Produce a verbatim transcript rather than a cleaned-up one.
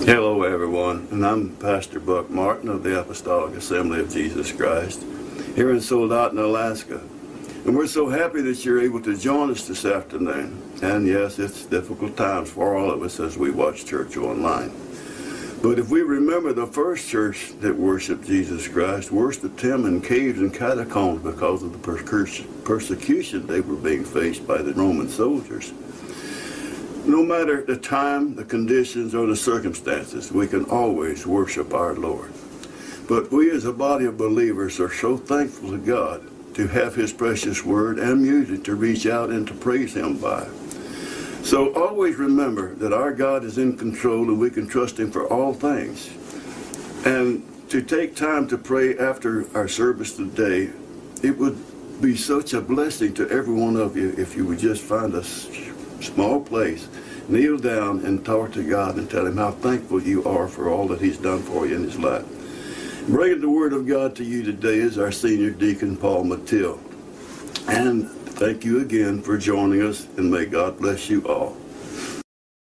Hello everyone, and I'm Pastor Buck Martin of the Apostolic Assembly of Jesus Christ here in Soldotna, Alaska. And we're so happy that you're able to join us this afternoon. And yes, it's difficult times for all of us as we watch church online. But if we remember the first church that worshiped Jesus Christ, worshiped him in caves and catacombs because of the persecution they were being faced by the Roman soldiers. No matter the time, the conditions, or the circumstances, we can always worship our Lord. But we as a body of believers are so thankful to God to have his precious word and music to reach out and to praise him by. So always remember that our God is in control and we can trust him for all things. And to take time to pray after our service today, it would be such a blessing to every one of you if you would just find a small place, kneel down and talk to God and tell him how thankful you are for all that he's done for you in his life. Bringing the word of God to you today is our senior deacon, Paul Mathill. And thank you again for joining us, and may God bless you all.